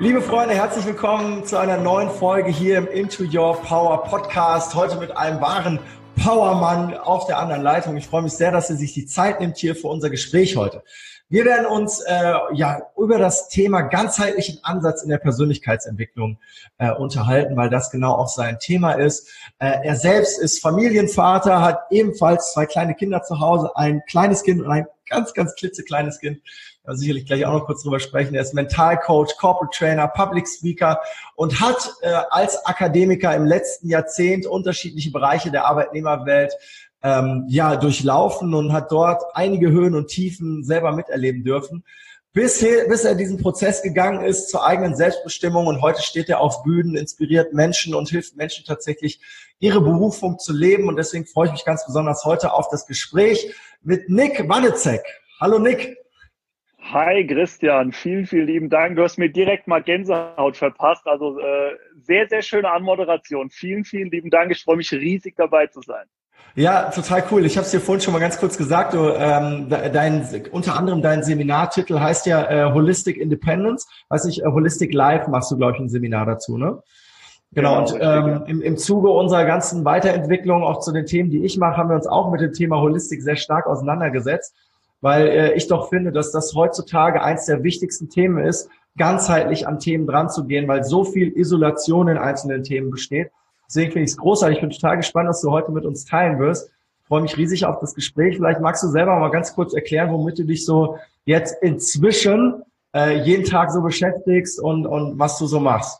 Liebe Freunde, herzlich willkommen zu einer neuen Folge hier im Into Your Power Podcast. Heute mit einem wahren Powermann auf der anderen Leitung. Ich freue mich sehr, dass er sich die Zeit nimmt hier für unser Gespräch heute. Wir werden uns über das Thema ganzheitlichen Ansatz in der Persönlichkeitsentwicklung unterhalten, weil das genau auch sein Thema ist. Er selbst ist Familienvater, hat ebenfalls 2 kleine Kinder zu Hause, ein kleines Kind und ein ganz, ganz klitzekleines Kind. Da sicherlich gleich auch noch kurz drüber sprechen. Er ist Mentalcoach, Corporate Trainer, Public Speaker und hat als Akademiker im letzten Jahrzehnt unterschiedliche Bereiche der Arbeitnehmerwelt durchlaufen und hat dort einige Höhen und Tiefen selber miterleben dürfen, bis er diesen Prozess gegangen ist zur eigenen Selbstbestimmung, und heute steht er auf Bühnen, inspiriert Menschen und hilft Menschen tatsächlich, ihre Berufung zu leben. Und deswegen freue ich mich ganz besonders heute auf das Gespräch mit Nick Wannezek. Hallo Nick. Hi Christian, vielen, vielen lieben Dank. Du hast mir direkt mal Gänsehaut verpasst. Also sehr, sehr schöne Anmoderation. Vielen, vielen lieben Dank. Ich freue mich riesig, dabei zu sein. Ja, total cool. Ich habe es dir vorhin schon mal ganz kurz gesagt. Unter anderem dein Seminartitel heißt ja Holistic Independence. Weiß nicht, Holistic Life machst du, glaube ich, ein Seminar dazu, ne? Genau, und im Zuge unserer ganzen Weiterentwicklung auch zu den Themen, die ich mache, haben wir uns auch mit dem Thema Holistik sehr stark auseinandergesetzt, weil ich doch finde, dass das heutzutage eins der wichtigsten Themen ist, ganzheitlich an Themen dran zu gehen, weil so viel Isolation in einzelnen Themen besteht. Deswegen finde ich es großartig. Ich bin total gespannt, was du heute mit uns teilen wirst. Ich freue mich riesig auf das Gespräch. Vielleicht magst du selber mal ganz kurz erklären, womit du dich so jetzt inzwischen jeden Tag so beschäftigst und was du so machst.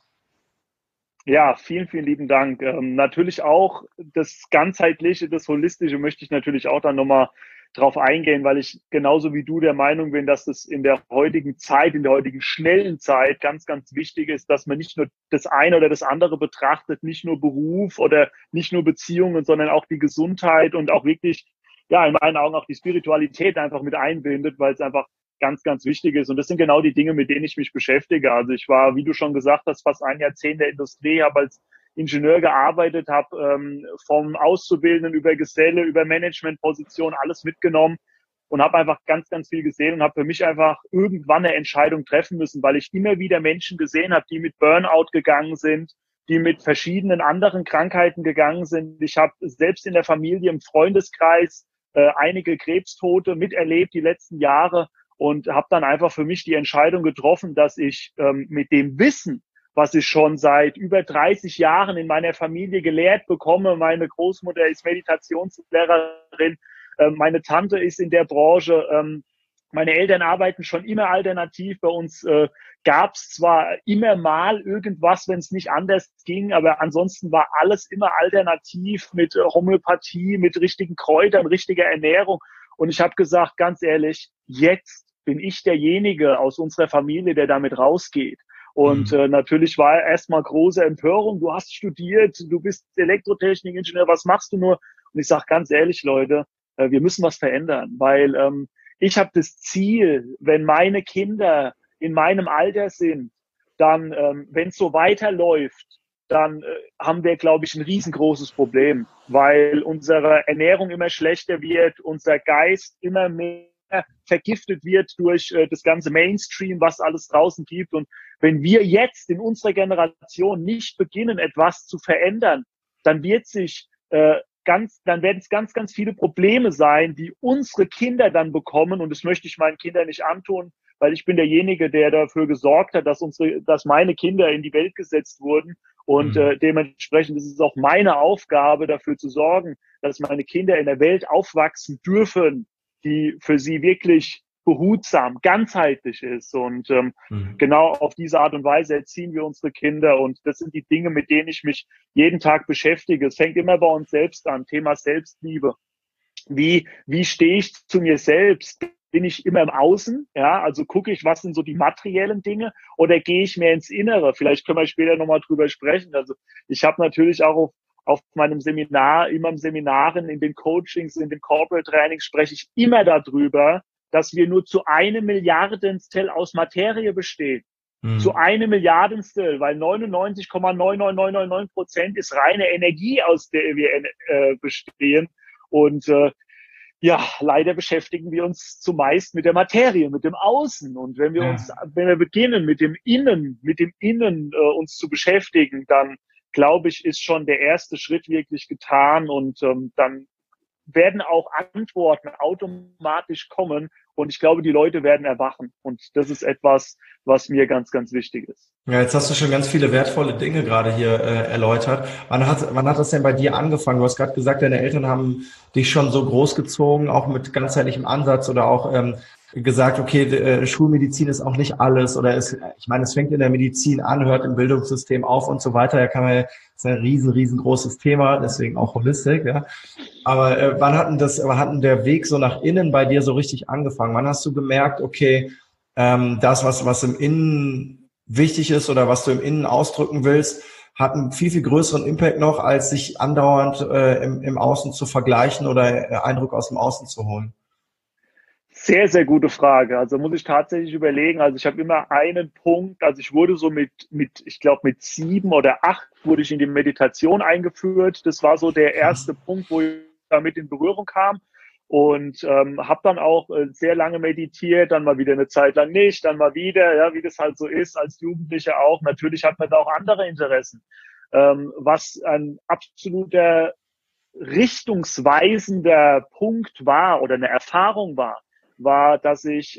Ja, vielen, vielen lieben Dank. Natürlich auch das Ganzheitliche, das Holistische möchte ich natürlich auch dann nochmal drauf eingehen, weil ich genauso wie du der Meinung bin, dass es in der heutigen Zeit, in der heutigen schnellen Zeit ganz, ganz wichtig ist, dass man nicht nur das eine oder das andere betrachtet, nicht nur Beruf oder nicht nur Beziehungen, sondern auch die Gesundheit und auch wirklich, ja, in meinen Augen auch die Spiritualität einfach mit einbindet, weil es einfach ganz, ganz wichtig ist. Und das sind genau die Dinge, mit denen ich mich beschäftige. Also ich war, wie du schon gesagt hast, fast ein Jahrzehnt der Industrie, habe als Ingenieur gearbeitet, habe vom Auszubildenden über Geselle, über Managementposition alles mitgenommen und habe einfach ganz, ganz viel gesehen und habe für mich einfach irgendwann eine Entscheidung treffen müssen, weil ich immer wieder Menschen gesehen habe, die mit Burnout gegangen sind, die mit verschiedenen anderen Krankheiten gegangen sind. Ich habe selbst in der Familie, im Freundeskreis einige Krebstote miterlebt die letzten Jahre und habe dann einfach für mich die Entscheidung getroffen, dass ich mit dem Wissen, was ich schon seit über 30 Jahren in meiner Familie gelehrt bekomme. Meine Großmutter ist Meditationslehrerin, meine Tante ist in der Branche, meine Eltern arbeiten schon immer alternativ. Bei uns gab es zwar immer mal irgendwas, wenn es nicht anders ging, aber ansonsten war alles immer alternativ mit Homöopathie, mit richtigen Kräutern, richtiger Ernährung. Und ich habe gesagt, ganz ehrlich, jetzt bin ich derjenige aus unserer Familie, der damit rausgeht. Und natürlich war erstmal große Empörung. Du hast studiert, du bist Elektrotechnikingenieur, was machst du nur? Und ich sage ganz ehrlich, Leute, wir müssen was verändern, weil ich habe das Ziel, wenn meine Kinder in meinem Alter sind, dann, wenn es so weiterläuft, dann haben wir, glaube ich, ein riesengroßes Problem, weil unsere Ernährung immer schlechter wird, unser Geist immer mehr vergiftet wird durch das ganze Mainstream, was alles draußen gibt. Und wenn wir jetzt in unserer Generation nicht beginnen, etwas zu verändern, dann wird sich dann werden es ganz, ganz viele Probleme sein, die unsere Kinder dann bekommen. Und das möchte ich meinen Kindern nicht antun, weil ich bin derjenige, der dafür gesorgt hat, dass meine Kinder in die Welt gesetzt wurden. Und dementsprechend ist es auch meine Aufgabe, dafür zu sorgen, dass meine Kinder in der Welt aufwachsen dürfen, die für sie wirklich behutsam, ganzheitlich ist. Und genau auf diese Art und Weise erziehen wir unsere Kinder. Und das sind die Dinge, mit denen ich mich jeden Tag beschäftige. Es fängt immer bei uns selbst an, Thema Selbstliebe. Wie stehe ich zu mir selbst? Bin ich immer im Außen? Ja, also gucke ich, was sind so die materiellen Dinge, oder gehe ich mehr ins Innere? Vielleicht können wir später nochmal drüber sprechen. Also ich habe natürlich auch auf meinem Seminar, immer im Seminaren, in den Coachings, in den Corporate Trainings spreche ich immer darüber, dass wir nur zu 1 Milliardenstel aus Materie bestehen. Zu 1 Milliardenstel, weil 99,99999% ist reine Energie, aus der wir bestehen. Und ja, leider beschäftigen wir uns zumeist mit der Materie, mit dem Außen. Und wenn wir beginnen, mit dem Innen, uns zu beschäftigen, dann glaube ich, ist schon der erste Schritt wirklich getan und dann werden auch Antworten automatisch kommen. Und ich glaube, die Leute werden erwachen. Und das ist etwas, was mir ganz, ganz wichtig ist. Ja, jetzt hast du schon ganz viele wertvolle Dinge gerade hier erläutert. Wann hat das denn bei dir angefangen? Du hast gerade gesagt, deine Eltern haben dich schon so großgezogen, auch mit ganzheitlichem Ansatz oder auch gesagt, okay, Schulmedizin ist auch nicht alles oder ich meine, es fängt in der Medizin an, hört im Bildungssystem auf und so weiter. Da kann man, das ist ein riesengroßes Thema, deswegen auch Holistik, ja. Aber wann hat denn der Weg so nach innen bei dir so richtig angefangen? Wann hast du gemerkt, okay, das, was im Innen wichtig ist oder was du im Innen ausdrücken willst, hat einen viel größeren Impact noch, als sich andauernd im Außen zu vergleichen oder Eindruck aus dem Außen zu holen? Sehr, sehr gute Frage. Also muss ich tatsächlich überlegen. Also ich habe immer einen Punkt. Also ich wurde so ich glaube mit 7 oder 8 wurde ich in die Meditation eingeführt. Das war so der erste Punkt, wo ich damit in Berührung kam. Und habe dann auch sehr lange meditiert, dann mal wieder eine Zeit lang nicht, dann mal wieder, ja, wie das halt so ist, als Jugendlicher auch. Natürlich hat man da auch andere Interessen. Was ein absoluter richtungsweisender Punkt war oder eine Erfahrung war, dass ich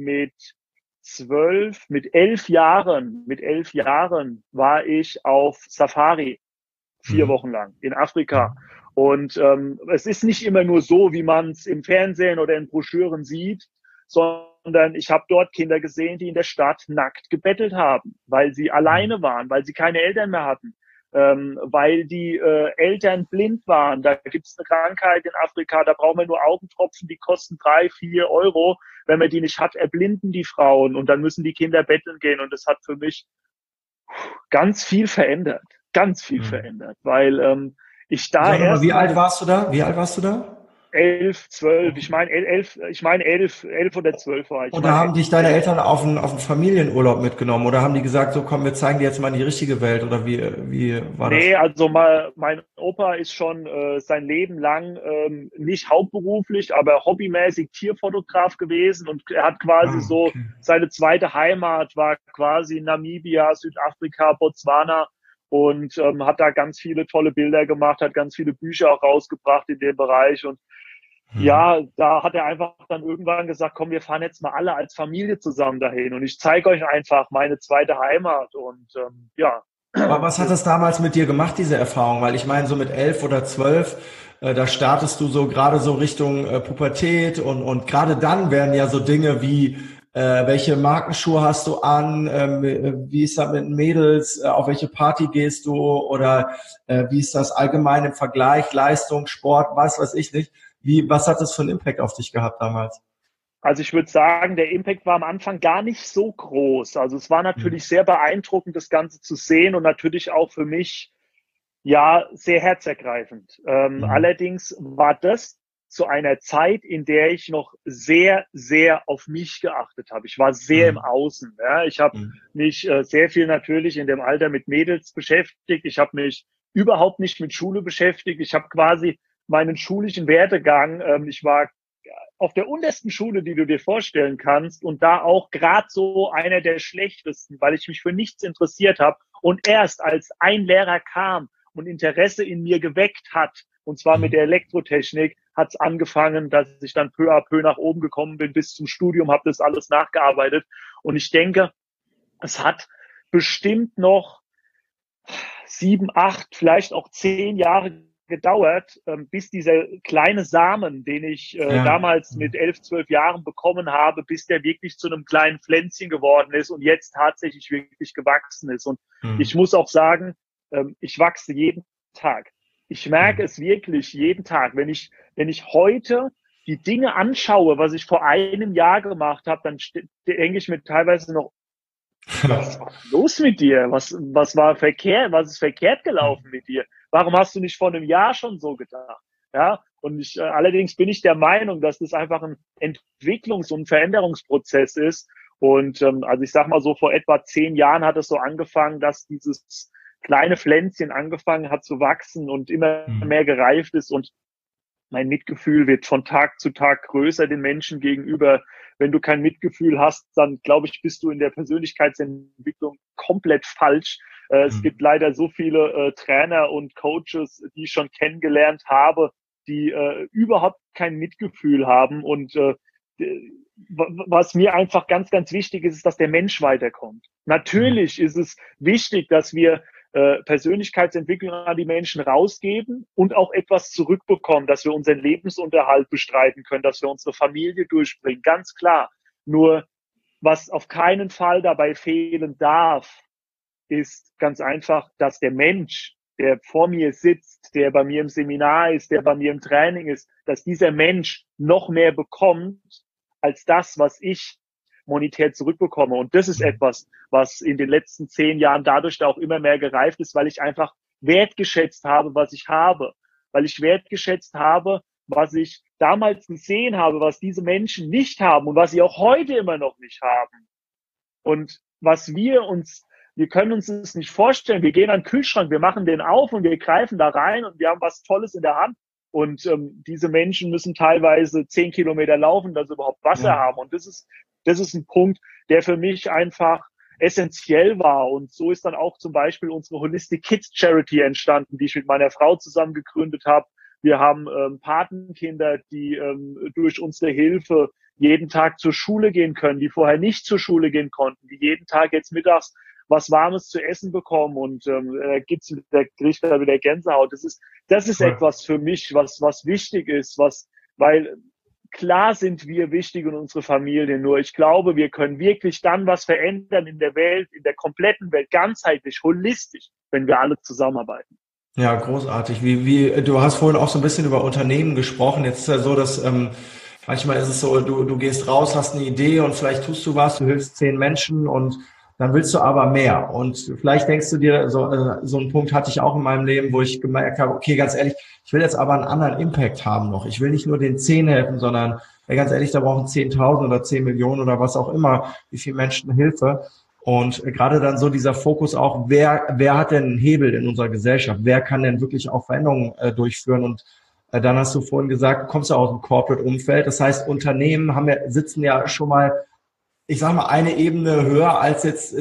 mit 11 Jahren war ich auf Safari 4 Wochen lang in Afrika. Und es ist nicht immer nur so, wie man es im Fernsehen oder in Broschüren sieht, sondern ich habe dort Kinder gesehen, die in der Stadt nackt gebettelt haben, weil sie alleine waren, weil sie keine Eltern mehr hatten, weil die Eltern blind waren. Da gibt es eine Krankheit in Afrika, da braucht man nur Augentropfen, die kosten 3, 4 Euro. Wenn man die nicht hat, erblinden die Frauen und dann müssen die Kinder betteln gehen. Und das hat für mich ganz viel verändert, weil ich da Sag mal, erst wie alt warst du da? Wie alt warst du da? 11, 12, ich meine 11 oder 12 war ich. Oder haben dich deine Eltern auf einen Familienurlaub mitgenommen? Oder haben die gesagt, so komm, wir zeigen dir jetzt mal in die richtige Welt? Oder wie war das? Nee, also mein Opa ist schon sein Leben lang nicht hauptberuflich, aber hobbymäßig Tierfotograf gewesen und er hat quasi so, seine zweite Heimat war quasi Namibia, Südafrika, Botswana und hat da ganz viele tolle Bilder gemacht, hat ganz viele Bücher auch rausgebracht in dem Bereich und ja, da hat er einfach dann irgendwann gesagt, komm, wir fahren jetzt mal alle als Familie zusammen dahin und ich zeige euch einfach meine zweite Heimat und ja. Aber was hat das damals mit dir gemacht, diese Erfahrung? Weil ich meine, so mit 11 oder 12, da startest du so gerade so Richtung Pubertät und gerade dann werden ja so Dinge wie welche Markenschuhe hast du an, wie ist das mit Mädels, auf welche Party gehst du oder wie ist das allgemein im Vergleich, Leistung, Sport, was weiß ich nicht. Was hat das für einen Impact auf dich gehabt damals? Also ich würde sagen, der Impact war am Anfang gar nicht so groß. Also es war natürlich sehr beeindruckend, das Ganze zu sehen und natürlich auch für mich, ja, sehr herzergreifend. Allerdings war das zu einer Zeit, in der ich noch sehr, sehr auf mich geachtet habe. Ich war sehr im Außen. Ja. Ich habe mich sehr viel natürlich in dem Alter mit Mädels beschäftigt. Ich habe mich überhaupt nicht mit Schule beschäftigt. Ich habe quasi meinen schulischen Werdegang. Ich war auf der untersten Schule, die du dir vorstellen kannst und da auch gerade so einer der schlechtesten, weil ich mich für nichts interessiert habe und erst als ein Lehrer kam und Interesse in mir geweckt hat, und zwar mit der Elektrotechnik, hat es angefangen, dass ich dann peu à peu nach oben gekommen bin bis zum Studium, habe das alles nachgearbeitet und ich denke, es hat bestimmt noch 7, 8, vielleicht auch 10 Jahre gedauert, bis dieser kleine Samen, den ich damals mit 11, 12 Jahren bekommen habe, bis der wirklich zu einem kleinen Pflänzchen geworden ist und jetzt tatsächlich wirklich gewachsen ist. Und ich muss auch sagen, ich wachse jeden Tag. Ich merke es wirklich jeden Tag. Wenn ich heute die Dinge anschaue, was ich vor einem Jahr gemacht habe, dann denke ich mir teilweise noch, was war los mit dir? Was war verkehrt? Was ist verkehrt gelaufen mit dir? Warum hast du nicht vor einem Jahr schon so gedacht? Ja, und allerdings bin ich der Meinung, dass das einfach ein Entwicklungs- und Veränderungsprozess ist. Und also ich sag mal so, vor etwa 10 Jahren hat es so angefangen, dass dieses kleine Pflänzchen angefangen hat zu wachsen und immer mehr gereift ist. Und mein Mitgefühl wird von Tag zu Tag größer den Menschen gegenüber. Wenn du kein Mitgefühl hast, dann glaube ich, bist du in der Persönlichkeitsentwicklung komplett falsch. Es gibt leider so viele Trainer und Coaches, die ich schon kennengelernt habe, die überhaupt kein Mitgefühl haben. Und was mir einfach ganz, ganz wichtig ist, ist, dass der Mensch weiterkommt. Natürlich ist es wichtig, dass wir Persönlichkeitsentwicklung an die Menschen rausgeben und auch etwas zurückbekommen, dass wir unseren Lebensunterhalt bestreiten können, dass wir unsere Familie durchbringen, ganz klar. Nur was auf keinen Fall dabei fehlen darf, ist ganz einfach, dass der Mensch, der vor mir sitzt, der bei mir im Seminar ist, der bei mir im Training ist, dass dieser Mensch noch mehr bekommt als das, was ich monetär zurückbekomme. Und das ist etwas, was in den letzten 10 Jahren dadurch auch immer mehr gereift ist, weil ich einfach wertgeschätzt habe, was ich habe. Weil ich wertgeschätzt habe, was ich damals gesehen habe, was diese Menschen nicht haben und was sie auch heute immer noch nicht haben. Und was wir können uns das nicht vorstellen. Wir gehen an den Kühlschrank, wir machen den auf und wir greifen da rein und wir haben was Tolles in der Hand. Und diese Menschen müssen teilweise 10 Kilometer laufen, dass sie überhaupt Wasser haben. Und das ist ein Punkt, der für mich einfach essentiell war. Und so ist dann auch zum Beispiel unsere Holistic Kids Charity entstanden, die ich mit meiner Frau zusammen gegründet habe. Wir haben Patenkinder, die durch unsere Hilfe jeden Tag zur Schule gehen können, die vorher nicht zur Schule gehen konnten, die jeden Tag jetzt mittags was Warmes zu essen bekommen und kriege ich da wieder Gänsehaut. Das ist etwas für mich, was wichtig ist, weil klar sind wir wichtig in unsere Familie, nur ich glaube, wir können wirklich dann was verändern in der Welt, in der kompletten Welt, ganzheitlich, holistisch, wenn wir alle zusammenarbeiten. Ja, großartig. Du hast vorhin auch so ein bisschen über Unternehmen gesprochen. Jetzt ist ja so, dass manchmal ist es so, du gehst raus, hast eine Idee und vielleicht tust du was, du hilfst 10 Menschen und dann willst du aber mehr. Und vielleicht denkst du dir, so einen Punkt hatte ich auch in meinem Leben, wo ich gemerkt habe, okay, ganz ehrlich, ich will jetzt aber einen anderen Impact haben noch. Ich will nicht nur den 10 helfen, sondern ganz ehrlich, da brauchen 10.000 oder 10 Millionen oder was auch immer, wie viel Menschen Hilfe. Und gerade dann so dieser Fokus auch, wer hat denn einen Hebel in unserer Gesellschaft? Wer kann denn wirklich auch Veränderungen durchführen? Und dann hast du vorhin gesagt, du kommst ja aus dem Corporate-Umfeld. Das heißt, Unternehmen sitzen ja schon mal, ich sag mal, eine Ebene höher als jetzt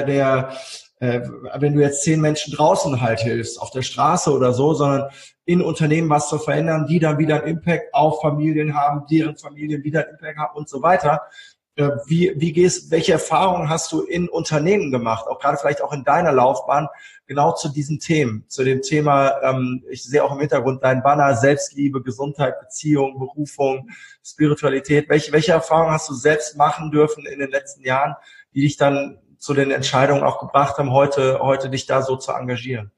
wenn du jetzt 10 Menschen draußen halt hilfst, auf der Straße oder so, sondern in Unternehmen was zu verändern, die dann wieder einen Impact auf Familien haben, deren Familien wieder einen Impact haben und so weiter. Welche Erfahrungen hast du in Unternehmen gemacht, auch gerade vielleicht auch in deiner Laufbahn, genau zu diesen Themen, zu dem Thema, ich sehe auch im Hintergrund dein Banner, Selbstliebe, Gesundheit, Beziehung, Berufung, Spiritualität. Welche Erfahrungen hast du selbst machen dürfen in den letzten Jahren, die dich dann zu den Entscheidungen auch gebracht haben, heute dich da so zu engagieren?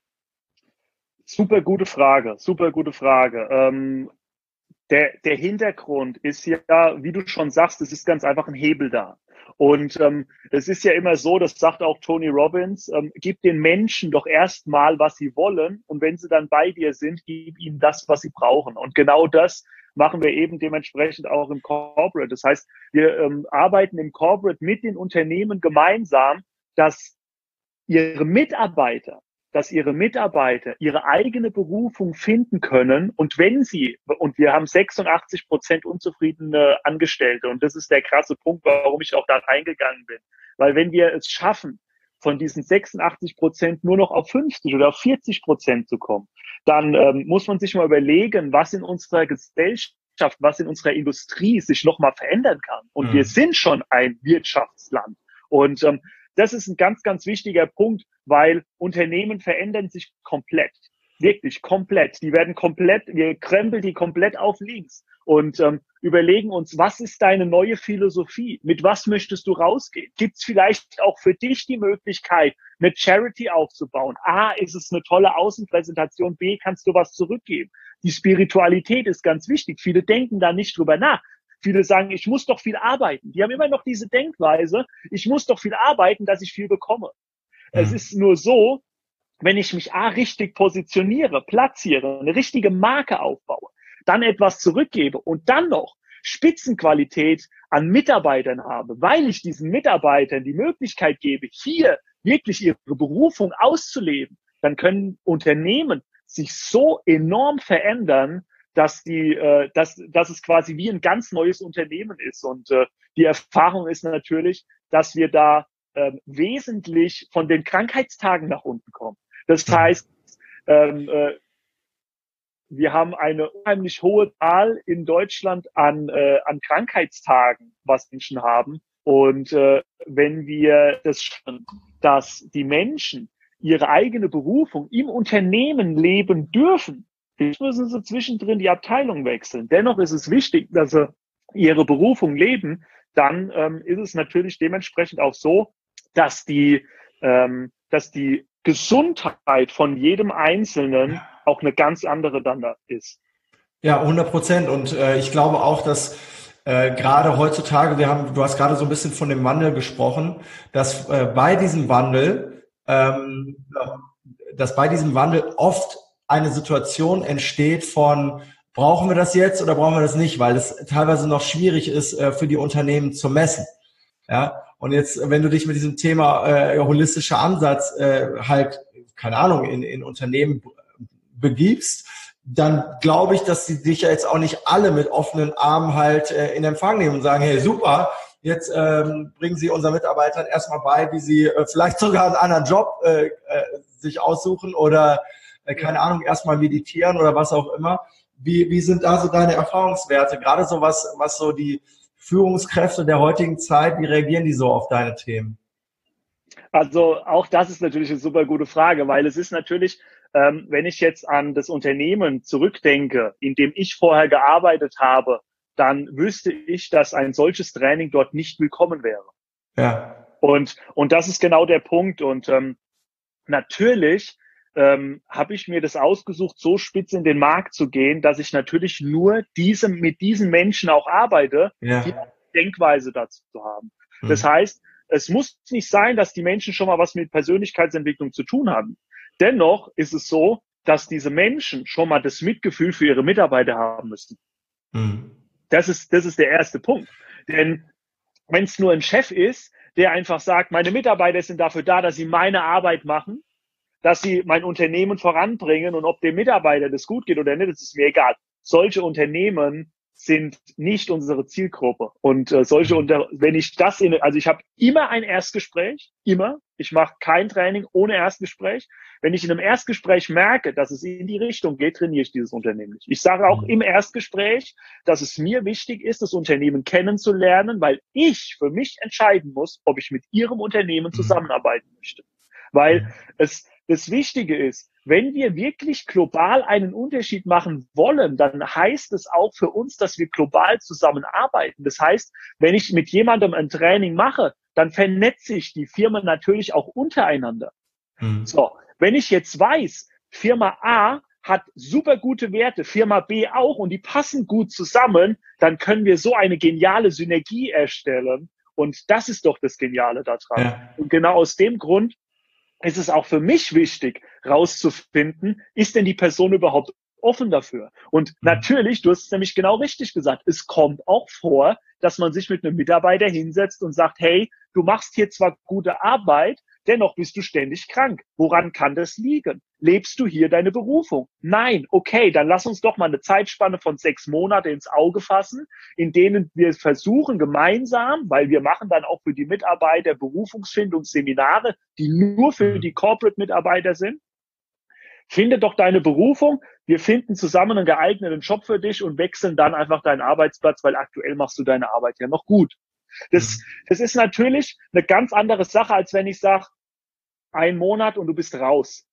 Super gute Frage, super gute Frage. Der Hintergrund ist ja, wie du schon sagst, es ist ganz einfach ein Hebel da. Und es ist ja immer so, das sagt auch Tony Robbins, gib den Menschen doch erstmal, was sie wollen. Und wenn sie dann bei dir sind, gib ihnen das, was sie brauchen. Und genau das machen wir eben dementsprechend auch im Corporate. Das heißt, wir arbeiten im Corporate mit den Unternehmen gemeinsam, dass ihre Mitarbeiter ihre eigene Berufung finden können. Und und wir haben 86% unzufriedene Angestellte. Und das ist der krasse Punkt, warum ich auch da reingegangen bin. Weil wenn wir es schaffen, von diesen 86% nur noch auf 50 oder auf 40% zu kommen, dann muss man sich mal überlegen, was in unserer Gesellschaft, was in unserer Industrie sich nochmal verändern kann. Und wir sind schon ein Wirtschaftsland. Und das ist ein ganz, ganz wichtiger Punkt, weil Unternehmen verändern sich komplett. Wirklich komplett. Wir krempeln die komplett auf links und überlegen uns, was ist deine neue Philosophie? Mit was möchtest du rausgehen? Gibt es vielleicht auch für dich die Möglichkeit, eine Charity aufzubauen? A, ist es eine tolle Außenpräsentation, B, kannst du was zurückgeben. Die Spiritualität ist ganz wichtig. Viele denken da nicht drüber nach. Viele sagen, ich muss doch viel arbeiten. Die haben immer noch diese Denkweise, ich muss doch viel arbeiten, dass ich viel bekomme. Es ist nur so, wenn ich mich richtig positioniere, platziere, eine richtige Marke aufbaue, dann etwas zurückgebe und dann noch Spitzenqualität an Mitarbeitern habe, weil ich diesen Mitarbeitern die Möglichkeit gebe, hier wirklich ihre Berufung auszuleben, dann können Unternehmen sich so enorm verändern, dass es quasi wie ein ganz neues Unternehmen ist. Und die Erfahrung ist natürlich, dass wir da wesentlich von den Krankheitstagen nach unten kommen. Das heißt, wir haben eine unheimlich hohe Zahl in Deutschland an Krankheitstagen, was Menschen haben. Und wenn wir das schaffen, dass die Menschen ihre eigene Berufung im Unternehmen leben dürfen, müssen sie zwischendrin die Abteilung wechseln. Dennoch ist es wichtig, dass sie ihre Berufung leben. Dann ist es natürlich dementsprechend auch so, dass die Gesundheit von jedem Einzelnen auch eine ganz andere dann da ist. Ja, 100%. Und ich glaube auch, dass gerade heutzutage, du hast gerade so ein bisschen von dem Wandel gesprochen, dass bei diesem Wandel oft eine Situation entsteht von, brauchen wir das jetzt oder brauchen wir das nicht, weil es teilweise noch schwierig ist für die Unternehmen zu messen. Ja, und jetzt, wenn du dich mit diesem Thema holistischer Ansatz halt, keine Ahnung, in Unternehmen begibst, dann glaube ich, dass sie dich ja jetzt auch nicht alle mit offenen Armen halt in Empfang nehmen und sagen, hey, super, jetzt bringen Sie unseren Mitarbeitern erstmal bei, wie sie vielleicht sogar einen anderen Job sich aussuchen oder, keine Ahnung, erstmal meditieren oder was auch immer. Wie sind da so deine Erfahrungswerte? Gerade so was so die Führungskräfte der heutigen Zeit, wie reagieren die so auf deine Themen? Also auch das ist natürlich eine super gute Frage, weil es ist natürlich, wenn ich jetzt an das Unternehmen zurückdenke, in dem ich vorher gearbeitet habe, dann wüsste ich, dass ein solches Training dort nicht willkommen wäre. Ja. Und das ist genau der Punkt. Und natürlich habe ich mir das ausgesucht, so spitz in den Markt zu gehen, dass ich natürlich nur mit diesen Menschen auch arbeite, die eine Denkweise dazu haben. Das heißt, es muss nicht sein, dass die Menschen schon mal was mit Persönlichkeitsentwicklung zu tun haben. Dennoch ist es so, dass diese Menschen schon mal das Mitgefühl für ihre Mitarbeiter haben müssen. Das ist der erste Punkt. Denn wenn es nur ein Chef ist, der einfach sagt, meine Mitarbeiter sind dafür da, dass sie meine Arbeit machen, dass sie mein Unternehmen voranbringen und ob dem Mitarbeiter das gut geht oder nicht, das ist mir egal. Solche Unternehmen sind nicht unsere Zielgruppe. Und wenn ich also ich habe immer ein Erstgespräch, immer. Ich mache kein Training ohne Erstgespräch. Wenn ich in einem Erstgespräch merke, dass es in die Richtung geht, trainiere ich dieses Unternehmen nicht. Ich sage auch im Erstgespräch, dass es mir wichtig ist, das Unternehmen kennenzulernen, weil ich für mich entscheiden muss, ob ich mit Ihrem Unternehmen zusammenarbeiten möchte. Weil das Wichtige ist, wenn wir wirklich global einen Unterschied machen wollen, dann heißt es auch für uns, dass wir global zusammenarbeiten. Das heißt, wenn ich mit jemandem ein Training mache, dann vernetze ich die Firma natürlich auch untereinander. So, wenn ich jetzt weiß, Firma A hat super gute Werte, Firma B auch und die passen gut zusammen, dann können wir so eine geniale Synergie erstellen. Und das ist doch das Geniale daran. Ja. Und genau aus dem Grund ist es auch für mich wichtig, rauszufinden, ist denn die Person überhaupt offen dafür? Und natürlich, du hast es nämlich genau richtig gesagt, es kommt auch vor, dass man sich mit einem Mitarbeiter hinsetzt und sagt, hey, du machst hier zwar gute Arbeit, dennoch bist du ständig krank. Woran kann das liegen? Lebst du hier deine Berufung? Nein, okay, dann lass uns doch mal eine Zeitspanne von 6 Monate ins Auge fassen, in denen wir versuchen gemeinsam, weil wir machen dann auch für die Mitarbeiter Berufungsfindungsseminare, die nur für die Corporate-Mitarbeiter sind. Finde doch deine Berufung. Wir finden zusammen einen geeigneten Job für dich und wechseln dann einfach deinen Arbeitsplatz, weil aktuell machst du deine Arbeit ja noch gut. Das ist natürlich eine ganz andere Sache, als wenn ich sage, 1 Monat und du bist raus.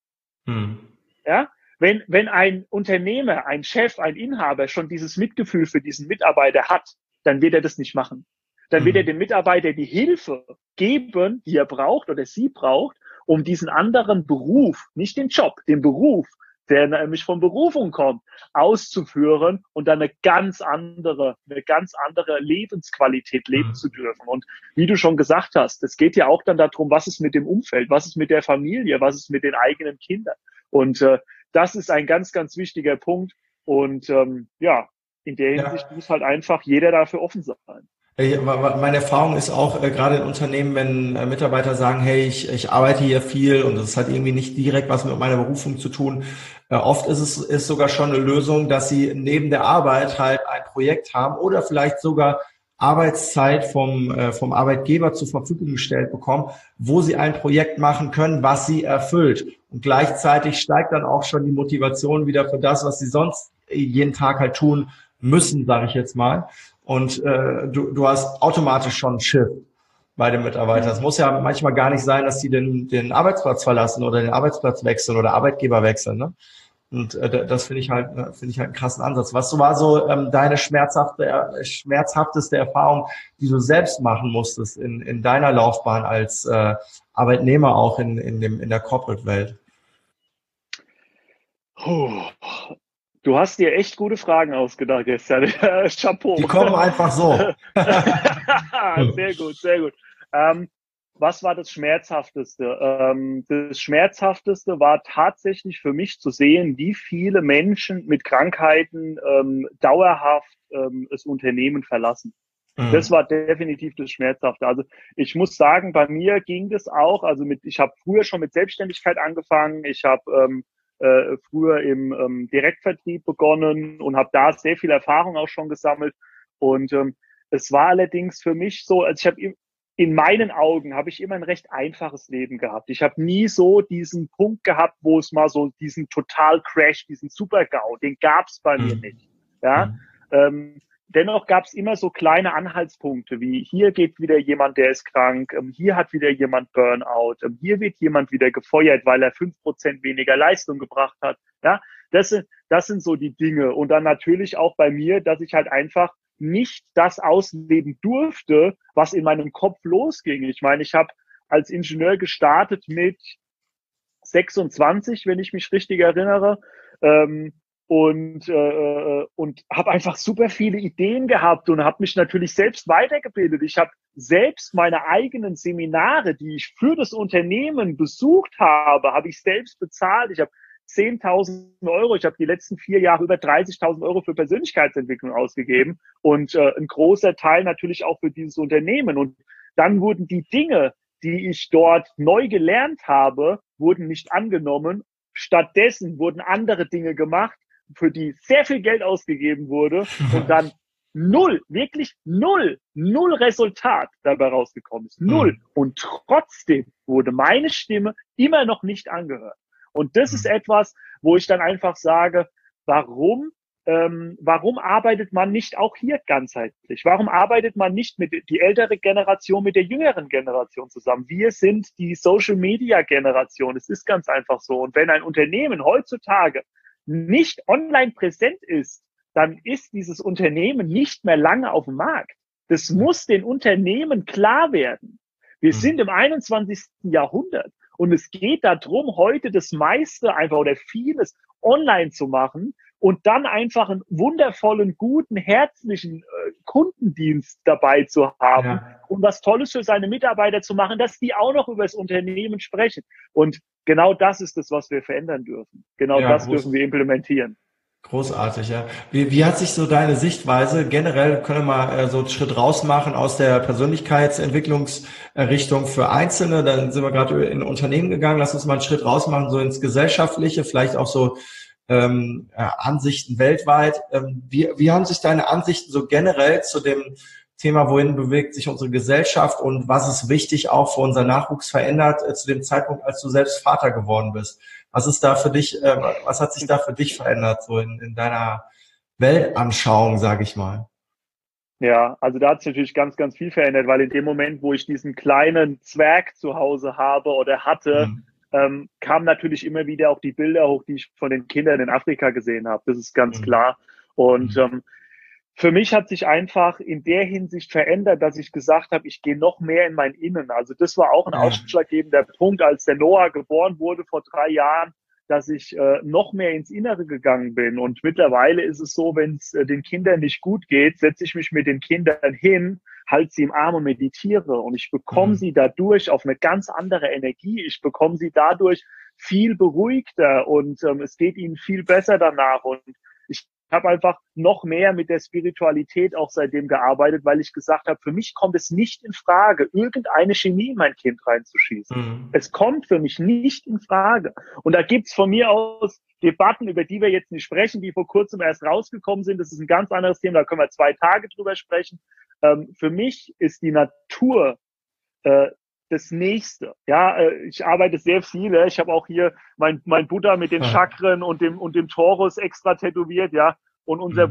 Ja? Wenn ein Unternehmer, ein Chef, ein Inhaber schon dieses Mitgefühl für diesen Mitarbeiter hat, dann wird er das nicht machen. Dann wird er dem Mitarbeiter die Hilfe geben, die er braucht oder sie braucht, um diesen anderen Beruf, nicht den Job, den Beruf, der nämlich von Berufung kommt, auszuführen und dann eine ganz andere Lebensqualität leben zu dürfen. Und wie du schon gesagt hast, es geht ja auch dann darum, was ist mit dem Umfeld, was ist mit der Familie, was ist mit den eigenen Kindern. Und das ist ein ganz, ganz wichtiger Punkt. Und in der Hinsicht muss halt einfach jeder dafür offen sein. Meine Erfahrung ist auch gerade in Unternehmen, wenn Mitarbeiter sagen, hey, ich arbeite hier viel und das hat irgendwie nicht direkt was mit meiner Berufung zu tun, Oft ist sogar schon eine Lösung, dass sie neben der Arbeit halt ein Projekt haben oder vielleicht sogar Arbeitszeit vom Arbeitgeber zur Verfügung gestellt bekommen, wo sie ein Projekt machen können, was sie erfüllt. Und gleichzeitig steigt dann auch schon die Motivation wieder für das, was sie sonst jeden Tag halt tun müssen, sage ich jetzt mal. Und du hast automatisch schon ein Shift bei den Mitarbeitern. Es muss ja manchmal gar nicht sein, dass die den Arbeitsplatz verlassen oder den Arbeitsplatz wechseln oder Arbeitgeber wechseln. Ne? Und das finde ich halt einen krassen Ansatz. Was war so deine schmerzhafteste Erfahrung, die du selbst machen musstest in deiner Laufbahn als Arbeitnehmer auch in der Corporate-Welt? Du hast dir echt gute Fragen ausgedacht gestern. Chapeau. Die kommen einfach so. Sehr gut, sehr gut. Was war das Schmerzhafteste? Das Schmerzhafteste war tatsächlich für mich zu sehen, wie viele Menschen mit Krankheiten dauerhaft das Unternehmen verlassen. Das war definitiv das Schmerzhafte. Also ich muss sagen, bei mir ging das auch. Also ich habe früher schon mit Selbstständigkeit angefangen. Ich habe früher im Direktvertrieb begonnen und habe da sehr viel Erfahrung auch schon gesammelt. Und es war allerdings für mich so, also ich habe in meinen Augen habe ich immer ein recht einfaches Leben gehabt. Ich habe nie so diesen Punkt gehabt, wo es mal so diesen Total-Crash, diesen Super-GAU, den gab es bei mir nicht. Ja. Dennoch gab es immer so kleine Anhaltspunkte, wie hier geht wieder jemand, der ist krank, hier hat wieder jemand Burnout, hier wird jemand wieder gefeuert, weil er 5% weniger Leistung gebracht hat. Ja, das sind so die Dinge. Und dann natürlich auch bei mir, dass ich halt einfach nicht das ausleben durfte, was in meinem Kopf losging. Ich meine, ich habe als Ingenieur gestartet mit 26, wenn ich mich richtig erinnere. Und habe einfach super viele Ideen gehabt und habe mich natürlich selbst weitergebildet. Ich habe selbst meine eigenen Seminare, die ich für das Unternehmen besucht habe ich selbst bezahlt. Ich habe 10.000 Euro, ich habe die letzten 4 Jahre über 30.000 Euro für Persönlichkeitsentwicklung ausgegeben und ein großer Teil natürlich auch für dieses Unternehmen. Und dann wurden die Dinge, die ich dort neu gelernt habe, wurden nicht angenommen. Stattdessen wurden andere Dinge gemacht, für die sehr viel Geld ausgegeben wurde und dann wirklich null Resultat dabei rausgekommen ist. Null. Und trotzdem wurde meine Stimme immer noch nicht angehört. Und das ist etwas, wo ich dann einfach sage, warum arbeitet man nicht auch hier ganzheitlich? Warum arbeitet man nicht mit die ältere Generation mit der jüngeren Generation zusammen? Wir sind die Social-Media-Generation. Es ist ganz einfach so. Und wenn ein Unternehmen heutzutage nicht online präsent ist, dann ist dieses Unternehmen nicht mehr lange auf dem Markt. Das muss den Unternehmen klar werden. Wir sind im 21. Jahrhundert und es geht darum, heute das meiste einfach oder vieles online zu machen und dann einfach einen wundervollen, guten, herzlichen Kundendienst dabei zu haben und was Tolles für seine Mitarbeiter zu machen, dass die auch noch über das Unternehmen sprechen. Und genau das ist es, was wir verändern dürfen. Genau das dürfen wir implementieren. Großartig, ja. Wie hat sich so deine Sichtweise generell, können wir mal so einen Schritt raus machen aus der Persönlichkeitsentwicklungsrichtung für Einzelne, dann sind wir gerade in Unternehmen gegangen, lass uns mal einen Schritt raus machen, so ins Gesellschaftliche, vielleicht auch so Ansichten weltweit. Wie haben sich deine Ansichten so generell zu dem Thema, wohin bewegt sich unsere Gesellschaft und was ist wichtig auch für unser Nachwuchs verändert zu dem Zeitpunkt, als du selbst Vater geworden bist? Was ist da für dich, was hat sich da für dich verändert, so in deiner Weltanschauung, sage ich mal? Ja, also da hat sich natürlich ganz, ganz viel verändert, weil in dem Moment, wo ich diesen kleinen Zwerg zu Hause habe oder hatte, kamen natürlich immer wieder auch die Bilder hoch, die ich von den Kindern in Afrika gesehen habe. Das ist ganz klar. Und für mich hat sich einfach in der Hinsicht verändert, dass ich gesagt habe, ich gehe noch mehr in mein Innen. Also das war auch ein ausschlaggebender Punkt, als der Noah geboren wurde vor 3 Jahren, dass ich noch mehr ins Innere gegangen bin. Und mittlerweile ist es so, wenn es den Kindern nicht gut geht, setze ich mich mit den Kindern hin, halte sie im Arm und meditiere. Und ich bekomme sie dadurch auf eine ganz andere Energie. Ich bekomme sie dadurch viel beruhigter und es geht ihnen viel besser danach. Und ich habe einfach noch mehr mit der Spiritualität auch seitdem gearbeitet, weil ich gesagt habe, für mich kommt es nicht in Frage, irgendeine Chemie in mein Kind reinzuschießen. Mhm. Es kommt für mich nicht in Frage. Und da gibt's von mir aus Debatten, über die wir jetzt nicht sprechen, die vor kurzem erst rausgekommen sind. Das ist ein ganz anderes Thema, da können wir 2 Tage drüber sprechen. Für mich ist die Natur das Nächste. Ja, ich arbeite sehr viele. Ich habe auch hier mein Buddha mit den Chakren und dem Taurus extra tätowiert, ja. Und unser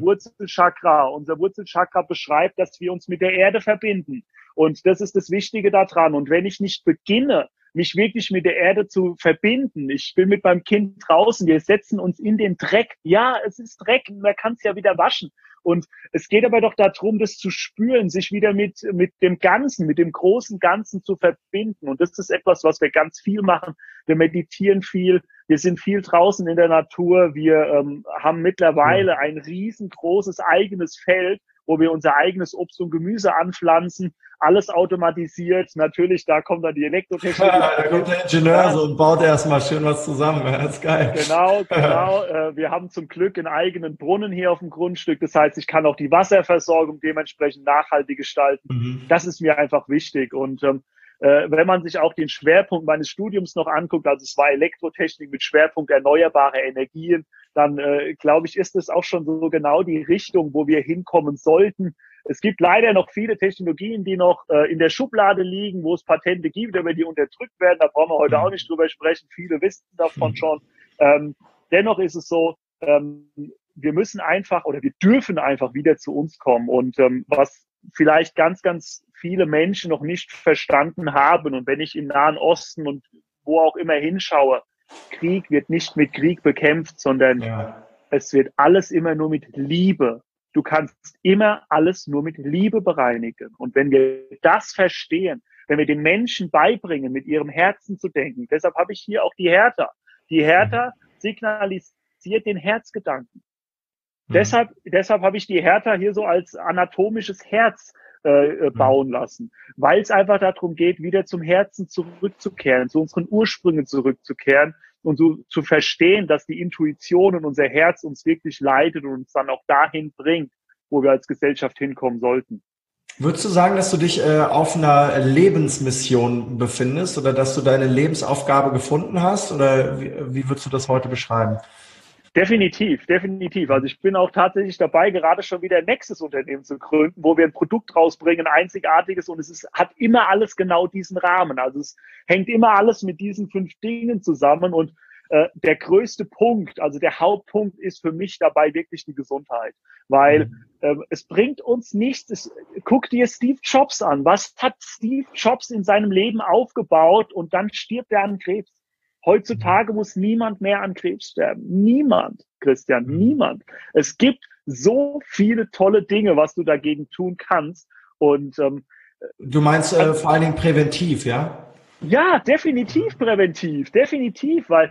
Wurzelchakra beschreibt, dass wir uns mit der Erde verbinden. Und das ist das Wichtige daran. Und wenn ich nicht beginne, mich wirklich mit der Erde zu verbinden, ich bin mit meinem Kind draußen, wir setzen uns in den Dreck. Ja, es ist Dreck, man kann es ja wieder waschen. Und es geht aber doch darum, das zu spüren, sich wieder mit dem Ganzen, mit dem großen Ganzen zu verbinden. Und das ist etwas, was wir ganz viel machen. Wir meditieren viel, wir sind viel draußen in der Natur. Wir haben mittlerweile ein riesengroßes eigenes Feld, wo wir unser eigenes Obst und Gemüse anpflanzen. Alles automatisiert. Natürlich, da kommt dann die Elektrotechnik. Ja, da kommt der Ingenieur so und baut erstmal schön was zusammen. Das ist geil. Genau. Wir haben zum Glück einen eigenen Brunnen hier auf dem Grundstück. Das heißt, ich kann auch die Wasserversorgung dementsprechend nachhaltig gestalten. Mhm. Das ist mir einfach wichtig. Und wenn man sich auch den Schwerpunkt meines Studiums noch anguckt, also es war Elektrotechnik mit Schwerpunkt erneuerbare Energien, dann glaube ich, ist es auch schon so genau die Richtung, wo wir hinkommen sollten. Es gibt leider noch viele Technologien, die noch in der Schublade liegen, wo es Patente gibt, aber die unterdrückt werden. Da brauchen wir heute auch nicht drüber sprechen. Viele wissen davon schon. Dennoch ist es so, wir müssen einfach oder wir dürfen einfach wieder zu uns kommen. Und was vielleicht ganz, ganz viele Menschen noch nicht verstanden haben, und wenn ich im Nahen Osten und wo auch immer hinschaue, Krieg wird nicht mit Krieg bekämpft, sondern es wird alles immer nur mit Liebe. Du kannst immer alles nur mit Liebe bereinigen. Und wenn wir das verstehen, wenn wir den Menschen beibringen, mit ihrem Herzen zu denken, deshalb habe ich hier auch die Hertha. Die Hertha signalisiert den Herzgedanken. Deshalb habe ich die Hertha hier so als anatomisches Herz bauen lassen, weil es einfach darum geht, wieder zum Herzen zurückzukehren, zu unseren Ursprüngen zurückzukehren und so zu verstehen, dass die Intuition und unser Herz uns wirklich leitet und uns dann auch dahin bringt, wo wir als Gesellschaft hinkommen sollten. Würdest du sagen, dass du dich auf einer Lebensmission befindest oder dass du deine Lebensaufgabe gefunden hast? Oder wie würdest du das heute beschreiben? Definitiv. Also ich bin auch tatsächlich dabei, gerade schon wieder ein Nexus-Unternehmen zu gründen, wo wir ein Produkt rausbringen, ein einzigartiges, und hat immer alles genau diesen Rahmen. Also es hängt immer alles mit diesen 5 Dingen zusammen, und der größte Punkt, also der Hauptpunkt ist für mich dabei wirklich die Gesundheit, weil es bringt uns nichts. Guck dir Steve Jobs an. Was hat Steve Jobs in seinem Leben aufgebaut, und dann stirbt er an Krebs? Heutzutage muss niemand mehr an Krebs sterben. Niemand, Christian, niemand. Es gibt so viele tolle Dinge, was du dagegen tun kannst. Und du meinst vor allen Dingen präventiv, ja? Ja, definitiv präventiv, definitiv, weil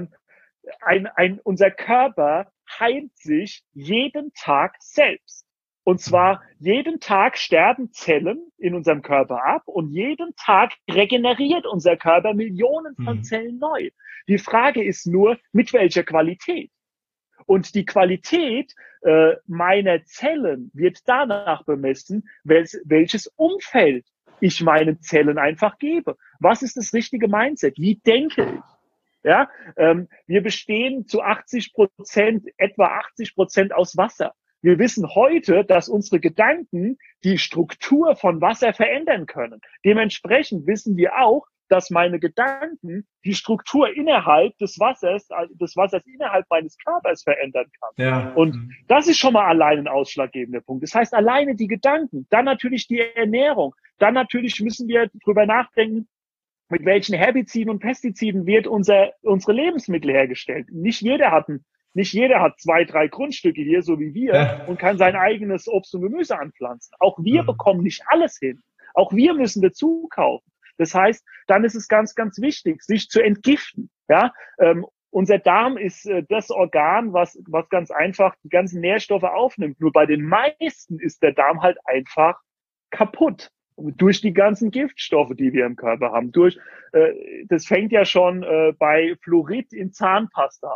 unser Körper heilt sich jeden Tag selbst. Und zwar jeden Tag sterben Zellen in unserem Körper ab und jeden Tag regeneriert unser Körper Millionen von Zellen neu. Die Frage ist nur, mit welcher Qualität? Und die Qualität meiner Zellen wird danach bemessen, welches Umfeld ich meinen Zellen einfach gebe. Was ist das richtige Mindset? Wie denke ich? Ja, wir bestehen zu 80%, etwa 80% aus Wasser. Wir wissen heute, dass unsere Gedanken die Struktur von Wasser verändern können. Dementsprechend wissen wir auch, dass meine Gedanken die Struktur innerhalb des Wassers innerhalb meines Körpers verändern kann. Ja. Und das ist schon mal allein ein ausschlaggebender Punkt. Das heißt, alleine die Gedanken, dann natürlich die Ernährung, dann natürlich müssen wir drüber nachdenken, mit welchen Herbiziden und Pestiziden wird unsere Lebensmittel hergestellt. Nicht jeder hat 2, 3 Grundstücke hier, so wie wir, und kann sein eigenes Obst und Gemüse anpflanzen. Auch wir bekommen nicht alles hin. Auch wir müssen dazu kaufen. Das heißt, dann ist es ganz, ganz wichtig, sich zu entgiften. Ja, unser Darm ist das Organ, was ganz einfach die ganzen Nährstoffe aufnimmt. Nur bei den meisten ist der Darm halt einfach kaputt. Durch die ganzen Giftstoffe, die wir im Körper haben. Das fängt ja schon bei Fluorid in Zahnpasta an.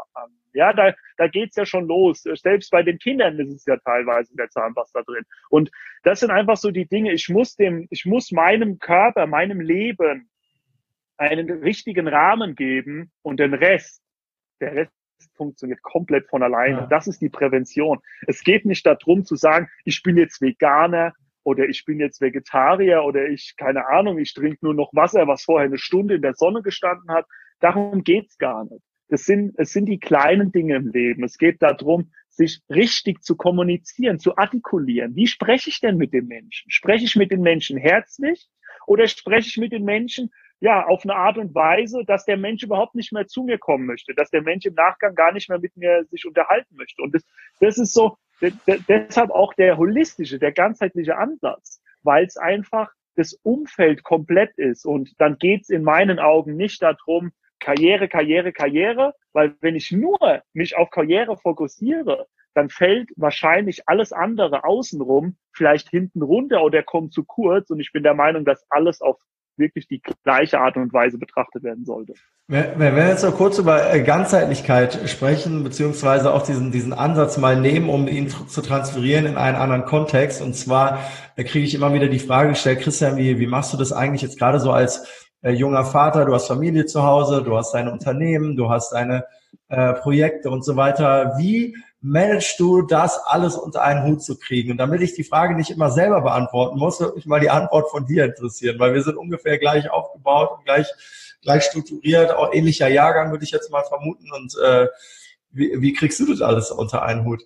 Ja, da geht's ja schon los. Selbst bei den Kindern ist es ja teilweise der Zahnpasta drin. Und das sind einfach so die Dinge. Ich muss meinem Körper, meinem Leben einen richtigen Rahmen geben und der Rest funktioniert komplett von alleine. Ja. Das ist die Prävention. Es geht nicht darum zu sagen, ich bin jetzt Veganer oder ich bin jetzt Vegetarier oder keine Ahnung, ich trinke nur noch Wasser, was vorher eine Stunde in der Sonne gestanden hat. Darum geht's gar nicht. Es sind die kleinen Dinge im Leben. Es geht darum, sich richtig zu kommunizieren, zu artikulieren. Wie spreche ich denn mit den Menschen? Spreche ich mit den Menschen herzlich oder spreche ich mit den Menschen ja auf eine Art und Weise, dass der Mensch überhaupt nicht mehr zu mir kommen möchte, dass der Mensch im Nachgang gar nicht mehr mit mir sich unterhalten möchte? Und das ist so, deshalb auch der holistische, der ganzheitliche Ansatz, weil es einfach das Umfeld komplett ist. Und dann geht's in meinen Augen nicht darum, Karriere, Karriere, Karriere, weil wenn ich nur mich auf Karriere fokussiere, dann fällt wahrscheinlich alles andere außenrum vielleicht hinten runter oder kommt zu kurz. Und ich bin der Meinung, dass alles auf wirklich die gleiche Art und Weise betrachtet werden sollte. Wenn wir jetzt noch kurz über Ganzheitlichkeit sprechen, beziehungsweise auch diesen Ansatz mal nehmen, um ihn zu transferieren in einen anderen Kontext. Und zwar kriege ich immer wieder die Frage gestellt, Christian, wie machst du das eigentlich jetzt gerade so als junger Vater? Du hast Familie zu Hause, du hast deine Unternehmen, du hast deine Projekte und so weiter. Wie managst du das alles unter einen Hut zu kriegen? Und damit ich die Frage nicht immer selber beantworten muss, würde mich mal die Antwort von dir interessieren, weil wir sind ungefähr gleich aufgebaut und gleich strukturiert, auch ähnlicher Jahrgang, würde ich jetzt mal vermuten. Und wie kriegst du das alles unter einen Hut?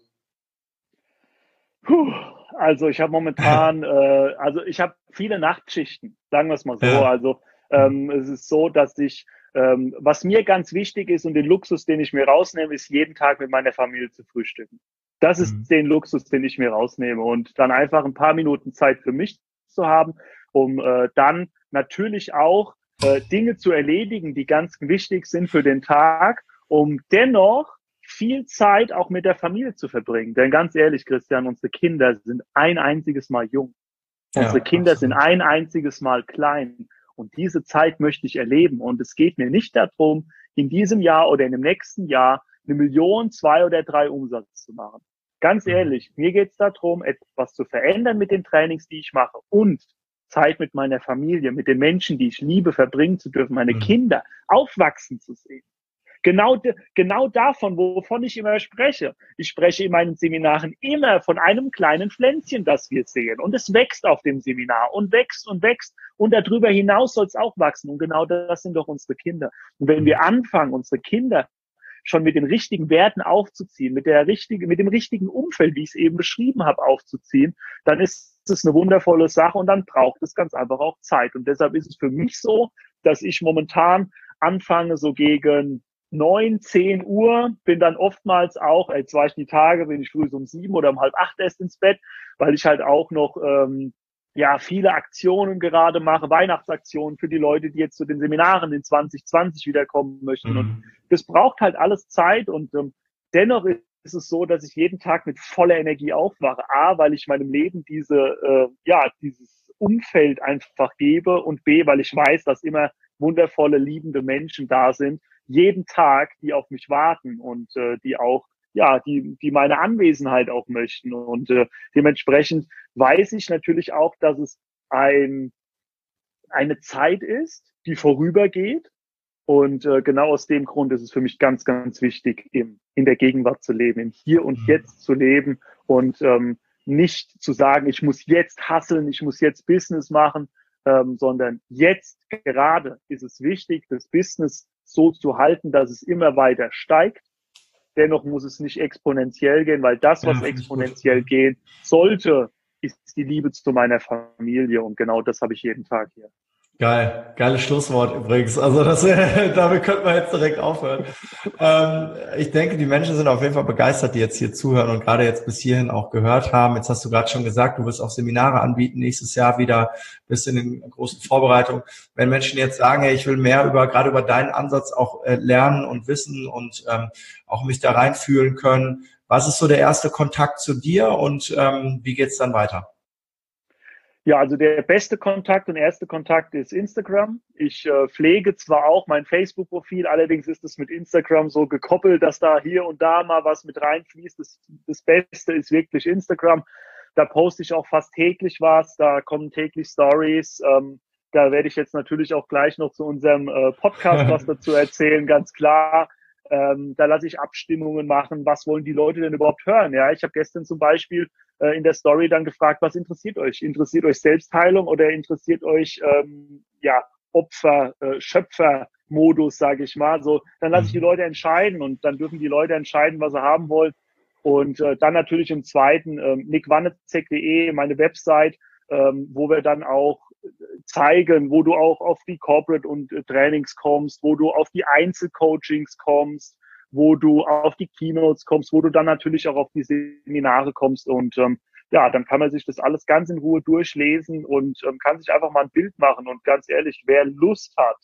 Also ich habe momentan, ich habe viele Nachtschichten, sagen wir es mal so. Ja. Also es ist so, dass was mir ganz wichtig ist und den Luxus, den ich mir rausnehme, ist jeden Tag mit meiner Familie zu frühstücken. Das ist den Luxus, den ich mir rausnehme und dann einfach ein paar Minuten Zeit für mich zu haben, um dann natürlich auch Dinge zu erledigen, die ganz wichtig sind für den Tag, um dennoch viel Zeit auch mit der Familie zu verbringen. Denn ganz ehrlich, Christian, unsere Kinder sind ein einziges Mal jung. Unsere Kinder absolut. sind ein einziges Mal klein. Und diese Zeit möchte ich erleben. Und es geht mir nicht darum, in diesem Jahr oder in dem nächsten Jahr 1.000.000, 2 oder 3 Umsatz zu machen. Ganz ehrlich, mir geht es darum, etwas zu verändern mit den Trainings, die ich mache und Zeit mit meiner Familie, mit den Menschen, die ich liebe, verbringen zu dürfen, meine Kinder aufwachsen zu sehen. Genau davon, wovon ich immer spreche. Ich spreche in meinen Seminaren immer von einem kleinen Pflänzchen, das wir sehen. Und es wächst auf dem Seminar und wächst und wächst. Und darüber hinaus soll es auch wachsen. Und genau das sind doch unsere Kinder. Und wenn wir anfangen, unsere Kinder schon mit den richtigen Werten aufzuziehen, mit dem richtigen Umfeld, wie ich es eben beschrieben habe, aufzuziehen, dann ist es eine wundervolle Sache und dann braucht es ganz einfach auch Zeit. Und deshalb ist es für mich so, dass ich momentan anfange so gegen 9, 10 Uhr, bin dann oftmals auch, zwar die Tage, bin ich früh um 7 oder um 7:30 erst ins Bett, weil ich halt auch noch viele Aktionen gerade mache, Weihnachtsaktionen für die Leute, die jetzt zu den Seminaren in 2020 wiederkommen möchten. Und das braucht halt alles Zeit und dennoch ist es so, dass ich jeden Tag mit voller Energie aufwache. A, weil ich meinem Leben dieses Umfeld einfach gebe und B, weil ich weiß, dass immer wundervolle, liebende Menschen da sind, jeden Tag, die auf mich warten und die auch, die meine Anwesenheit auch möchten. Und dementsprechend weiß ich natürlich auch, dass es eine Zeit ist, die vorübergeht. Und genau aus dem Grund ist es für mich ganz, ganz wichtig, in der Gegenwart zu leben, im Hier und Jetzt zu leben und nicht zu sagen, ich muss jetzt hustlen, ich muss jetzt Business machen, sondern jetzt gerade ist es wichtig, das Business so zu halten, dass es immer weiter steigt. Dennoch muss es nicht exponentiell gehen, weil das, was exponentiell gehen sollte, ist die Liebe zu meiner Familie. Und genau das habe ich jeden Tag hier. Geil, geiles Schlusswort übrigens. Also damit könnten wir jetzt direkt aufhören. Ich denke, die Menschen sind auf jeden Fall begeistert, die jetzt hier zuhören und gerade jetzt bis hierhin auch gehört haben. Jetzt hast du gerade schon gesagt, du wirst auch Seminare anbieten, nächstes Jahr wieder, bist in den großen Vorbereitungen. Wenn Menschen jetzt sagen, hey, ich will mehr gerade über deinen Ansatz auch lernen und wissen und auch mich da reinfühlen können, was ist so der erste Kontakt zu dir und wie geht's dann weiter? Ja, also der beste Kontakt und erste Kontakt ist Instagram. Ich pflege zwar auch mein Facebook-Profil, allerdings ist es mit Instagram so gekoppelt, dass da hier und da mal was mit reinfließt. Das Beste ist wirklich Instagram. Da poste ich auch fast täglich was, da kommen täglich Stories. Da werde ich jetzt natürlich auch gleich noch zu unserem Podcast was dazu erzählen, ganz klar. Da lasse ich Abstimmungen machen, was wollen die Leute denn überhaupt hören? Ja, ich habe gestern zum Beispiel in der Story dann gefragt, was interessiert euch? Interessiert euch Selbstheilung oder interessiert euch ja Opfer, Schöpfermodus, sage ich mal? So, dann lasse ich die Leute entscheiden und dann dürfen die Leute entscheiden, was sie haben wollen. Und dann natürlich im zweiten nickwanezek.de, meine Website, wo wir dann auch zeigen, wo du auch auf die Corporate und Trainings kommst, wo du auf die Einzelcoachings kommst, wo du auf die Keynotes kommst, wo du dann natürlich auch auf die Seminare kommst und ja, dann kann man sich das alles ganz in Ruhe durchlesen und kann sich einfach mal ein Bild machen und ganz ehrlich, wer Lust hat,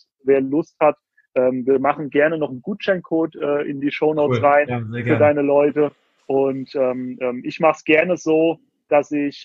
wir machen gerne noch einen Gutscheincode in die Shownotes rein Ja, für deine Leute und ich mache es gerne so, dass ich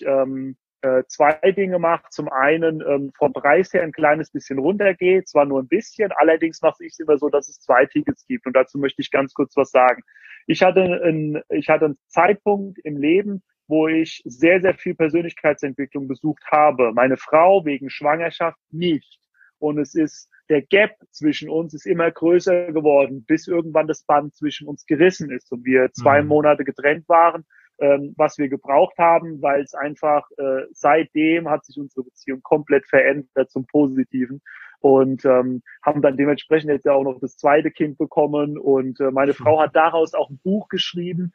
zwei Dinge mache. Zum einen vom Preis her ein kleines bisschen runtergeht, zwar nur ein bisschen, allerdings mache ich es immer so, dass es 2 Tickets gibt. Und dazu möchte ich ganz kurz was sagen. Ich hatte einen Zeitpunkt im Leben, wo ich sehr, sehr viel Persönlichkeitsentwicklung besucht habe. Meine Frau wegen Schwangerschaft nicht. Und der Gap zwischen uns ist immer größer geworden, bis irgendwann das Band zwischen uns gerissen ist und wir 2 Monate getrennt waren, was wir gebraucht haben, weil es einfach seitdem hat sich unsere Beziehung komplett verändert zum Positiven und haben dann dementsprechend jetzt ja auch noch das zweite Kind bekommen und meine Frau hat daraus auch ein Buch geschrieben,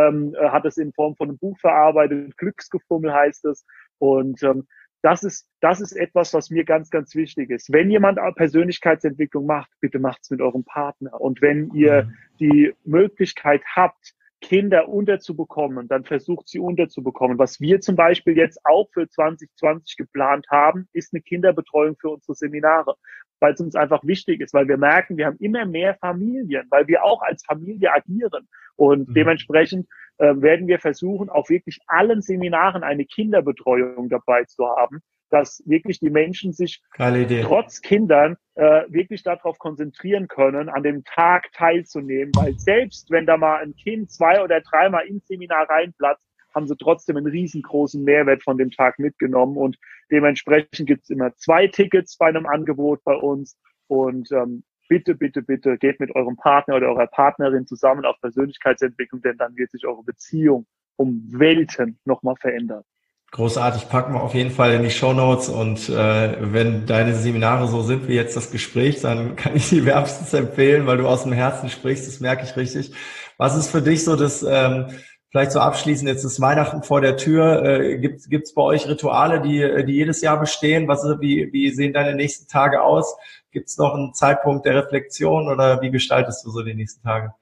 hat es in Form von einem Buch verarbeitet, Glücksgefummel heißt es und das ist etwas, was mir ganz, ganz wichtig ist. Wenn jemand Persönlichkeitsentwicklung macht, bitte macht's mit eurem Partner. Und wenn ihr die Möglichkeit habt, Kinder unterzubekommen, dann versucht sie unterzubekommen. Was wir zum Beispiel jetzt auch für 2020 geplant haben, ist eine Kinderbetreuung für unsere Seminare, weil es uns einfach wichtig ist, weil wir merken, wir haben immer mehr Familien, weil wir auch als Familie agieren. Und dementsprechend werden wir versuchen, auf wirklich allen Seminaren eine Kinderbetreuung dabei zu haben, dass wirklich die Menschen sich trotz Kindern wirklich darauf konzentrieren können, an dem Tag teilzunehmen, weil selbst wenn da mal ein Kind 2 oder 3 Mal ins Seminar reinplatzt, haben sie trotzdem einen riesengroßen Mehrwert von dem Tag mitgenommen und dementsprechend gibt es immer 2 Tickets bei einem Angebot bei uns und bitte, bitte, bitte geht mit eurem Partner oder eurer Partnerin zusammen auf Persönlichkeitsentwicklung, denn dann wird sich eure Beziehung um Welten nochmal verändern. Großartig, packen wir auf jeden Fall in die Shownotes und wenn deine Seminare so sind wie jetzt das Gespräch, dann kann ich sie wärmstens empfehlen, weil du aus dem Herzen sprichst, das merke ich richtig. Was ist für dich so das, vielleicht so abschließend, jetzt ist Weihnachten vor der Tür, gibt's bei euch Rituale, die jedes Jahr bestehen? Wie sehen deine nächsten Tage aus? Gibt's noch einen Zeitpunkt der Reflexion oder wie gestaltest du so die nächsten Tage?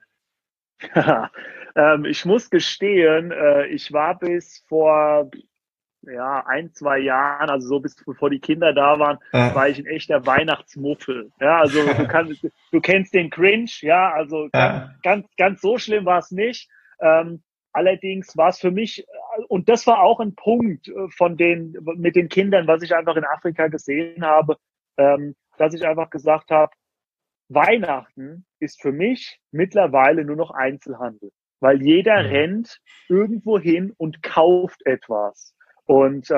Ich muss gestehen, ich war bis vor 1-2 Jahren, also so bis bevor die Kinder da waren, war ich ein echter Weihnachtsmuffel. Ja, also du kennst den Grinch, ja, also ganz so schlimm war es nicht. Allerdings war es für mich, und das war auch ein Punkt mit den Kindern, was ich einfach in Afrika gesehen habe, dass ich einfach gesagt habe, Weihnachten ist für mich mittlerweile nur noch Einzelhandel, weil jeder rennt irgendwo hin und kauft etwas. Und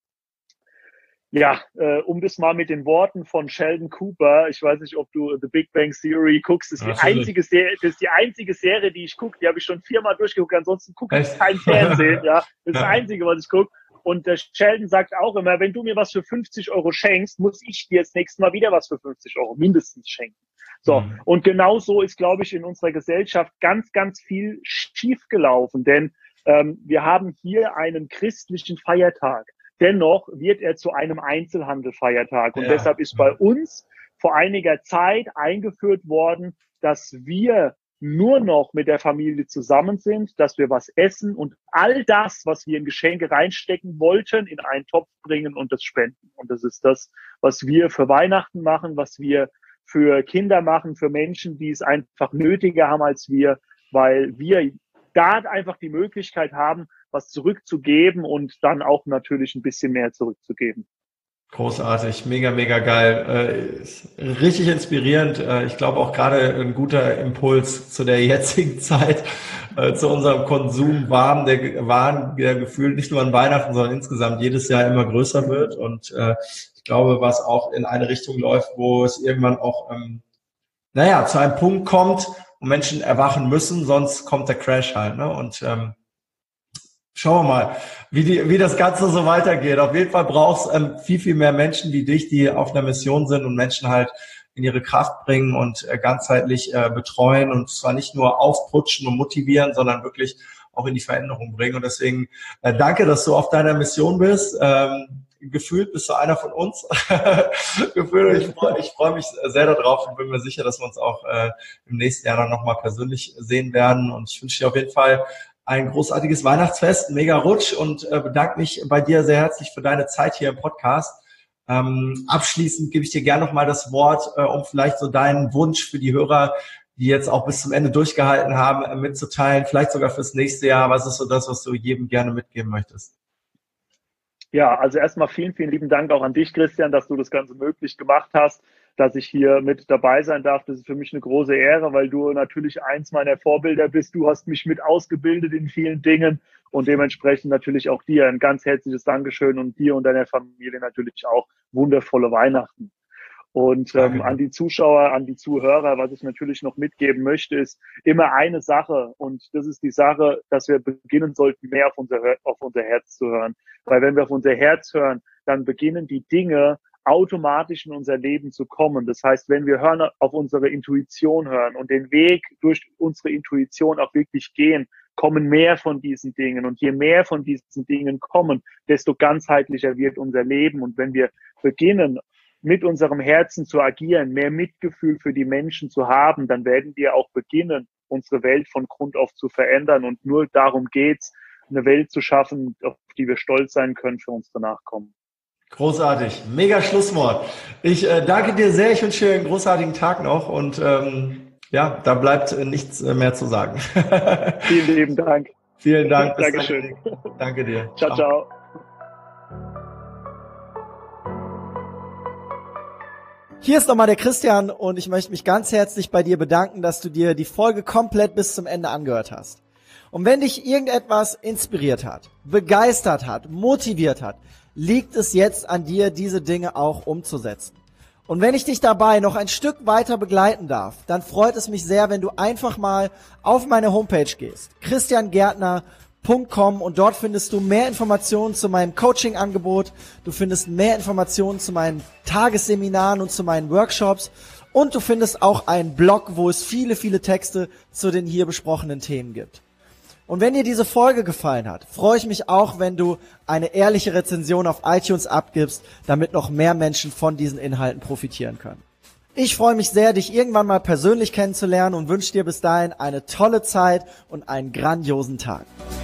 um das mal mit den Worten von Sheldon Cooper, ich weiß nicht, ob du The Big Bang Theory guckst, das ist die einzige Serie, die ich gucke, die habe ich schon 4-mal durchgeguckt, ansonsten gucke ich kein Fernsehen, ja, das ist das Einzige, was ich gucke. Und der Sheldon sagt auch immer, wenn du mir was für 50 Euro schenkst, muss ich dir das nächste Mal wieder was für 50 Euro mindestens schenken. So, und genau so ist, glaube ich, in unserer Gesellschaft ganz, ganz viel schiefgelaufen, denn wir haben hier einen christlichen Feiertag. Dennoch wird er zu einem Einzelhandelfeiertag. Und deshalb ist bei uns vor einiger Zeit eingeführt worden, dass wir nur noch mit der Familie zusammen sind, dass wir was essen und all das, was wir in Geschenke reinstecken wollten, in einen Topf bringen und das spenden. Und das ist das, was wir für Weihnachten machen, was wir für Kinder machen, für Menschen, die es einfach nötiger haben als wir, weil wir da einfach die Möglichkeit haben, was zurückzugeben und dann auch natürlich ein bisschen mehr zurückzugeben. Großartig, mega, mega geil. Richtig inspirierend. Ich glaube auch gerade ein guter Impuls zu der jetzigen Zeit, zu unserem Konsumwahn, der gefühlt nicht nur an Weihnachten, sondern insgesamt jedes Jahr immer größer wird. Und ich glaube, was auch in eine Richtung läuft, wo es irgendwann auch, zu einem Punkt kommt, wo Menschen erwachen müssen, sonst kommt der Crash halt. Ne? Und schauen wir mal, wie das Ganze so weitergeht. Auf jeden Fall brauchst viel, viel mehr Menschen wie dich, die auf einer Mission sind und Menschen halt in ihre Kraft bringen und ganzheitlich betreuen und zwar nicht nur aufputschen und motivieren, sondern wirklich auch in die Veränderung bringen. Und deswegen danke, dass du auf deiner Mission bist. Gefühlt bist du einer von uns. Gefühlt, ich freue mich sehr darauf und bin mir sicher, dass wir uns auch im nächsten Jahr dann nochmal persönlich sehen werden. Und ich wünsche dir auf jeden Fall ein großartiges Weihnachtsfest, mega Rutsch und bedanke mich bei dir sehr herzlich für deine Zeit hier im Podcast. Abschließend gebe ich dir gerne nochmal das Wort, um vielleicht so deinen Wunsch für die Hörer, die jetzt auch bis zum Ende durchgehalten haben, mitzuteilen, vielleicht sogar fürs nächste Jahr. Was ist so das, was du jedem gerne mitgeben möchtest? Ja, also erstmal vielen, vielen lieben Dank auch an dich, Christian, dass du das Ganze möglich gemacht hast, dass ich hier mit dabei sein darf. Das ist für mich eine große Ehre, weil du natürlich eins meiner Vorbilder bist. Du hast mich mit ausgebildet in vielen Dingen und dementsprechend natürlich auch dir ein ganz herzliches Dankeschön und dir und deiner Familie natürlich auch wundervolle Weihnachten. Und an die Zuschauer, an die Zuhörer, was ich natürlich noch mitgeben möchte, ist immer eine Sache. Und das ist die Sache, dass wir beginnen sollten, mehr auf unser Herz zu hören. Weil wenn wir auf unser Herz hören, dann beginnen die Dinge automatisch in unser Leben zu kommen. Das heißt, wenn wir auf unsere Intuition hören und den Weg durch unsere Intuition auch wirklich gehen, kommen mehr von diesen Dingen. Und je mehr von diesen Dingen kommen, desto ganzheitlicher wird unser Leben. Und wenn wir beginnen, mit unserem Herzen zu agieren, mehr Mitgefühl für die Menschen zu haben, dann werden wir auch beginnen, unsere Welt von Grund auf zu verändern. Und nur darum geht's, eine Welt zu schaffen, auf die wir stolz sein können für unsere Nachkommen. Großartig, mega Schlusswort. Ich danke dir sehr, ich wünsche dir einen großartigen Tag noch und da bleibt nichts mehr zu sagen. Vielen lieben Dank. Vielen Dank. Dankeschön. Danke dir. Ciao, ciao. Hier ist nochmal der Christian und ich möchte mich ganz herzlich bei dir bedanken, dass du dir die Folge komplett bis zum Ende angehört hast. Und wenn dich irgendetwas inspiriert hat, begeistert hat, motiviert hat, liegt es jetzt an dir, diese Dinge auch umzusetzen. Und wenn ich dich dabei noch ein Stück weiter begleiten darf, dann freut es mich sehr, wenn du einfach mal auf meine Homepage gehst, christiangärtner.com, und dort findest du mehr Informationen zu meinem Coaching-Angebot, du findest mehr Informationen zu meinen Tagesseminaren und zu meinen Workshops und du findest auch einen Blog, wo es viele, viele Texte zu den hier besprochenen Themen gibt. Und wenn dir diese Folge gefallen hat, freue ich mich auch, wenn du eine ehrliche Rezension auf iTunes abgibst, damit noch mehr Menschen von diesen Inhalten profitieren können. Ich freue mich sehr, dich irgendwann mal persönlich kennenzulernen und wünsche dir bis dahin eine tolle Zeit und einen grandiosen Tag.